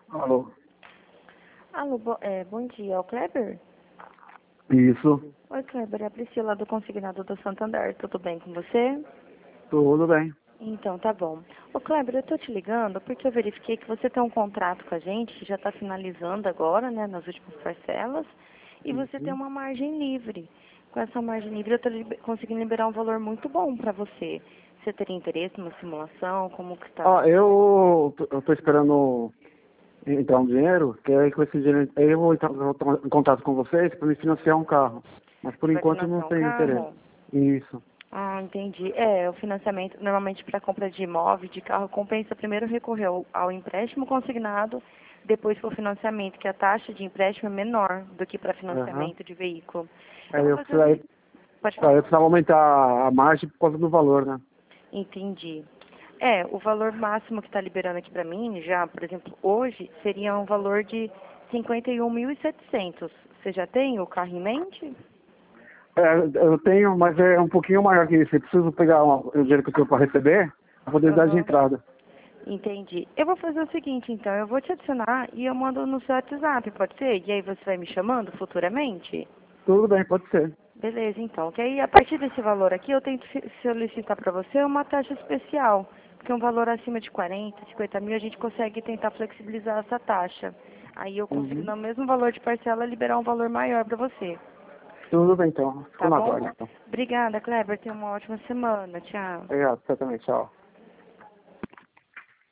Alô? Alô, bom dia, é o Kleber? Isso, Oi, Kleber, é a Priscila do Consignado do Santander, tudo bem com você? tudo bem. Então, tá bom. Ô, Kleber, eu tô te ligando porque eu verifiquei que você tem um contrato com a gente, que já está finalizando agora, né, nas últimas parcelas, e você tem Uhum. uma margem livre. Com essa margem livre, eu tô conseguindo liberar um valor muito bom para você. Você teria interesse numa simulação? Como que tá? Eu tô esperando entrar um dinheiro, que aí com esse dinheiro aí eu vou entrar em contato com vocês para me financiar um carro. Mas por Você vai enquanto eu não financiar um tenho interesse. carro? Isso. Ah, entendi. É, o financiamento, normalmente para compra de imóvel, de carro, compensa primeiro recorrer ao empréstimo consignado, depois para o financiamento, que a taxa de empréstimo é menor do que para Aham. financiamento de veículo. Eu Aí vou eu, fazer o aí, seguinte. Pode aí falar. eu precisava aumentar a margem por causa do valor, né? Entendi. É, o valor máximo que está liberando aqui para mim, já, por exemplo, hoje, seria um valor de 51.700. Você já tem o carro em mente? Eu tenho, mas é um pouquinho maior que isso. Eu preciso pegar o dinheiro que eu tenho para receber para poder dar de Aham. entrada. Entendi. Eu vou fazer o seguinte, então, eu vou te adicionar e eu mando no seu WhatsApp, pode ser? E aí você vai me chamando futuramente? Tudo bem, pode ser. Beleza, então. Que aí, a partir desse valor aqui, eu tento solicitar para você uma taxa especial. Porque um valor acima de 40, 50 mil, a gente consegue tentar flexibilizar essa taxa. Aí eu consigo, Uhum. no mesmo valor de parcela, liberar um valor maior para você. Tudo bem, então. Fico Tá na bom? guarda, então. Obrigada, Kleber. Tenha uma ótima semana. Tchau. Obrigado, você também. Tchau.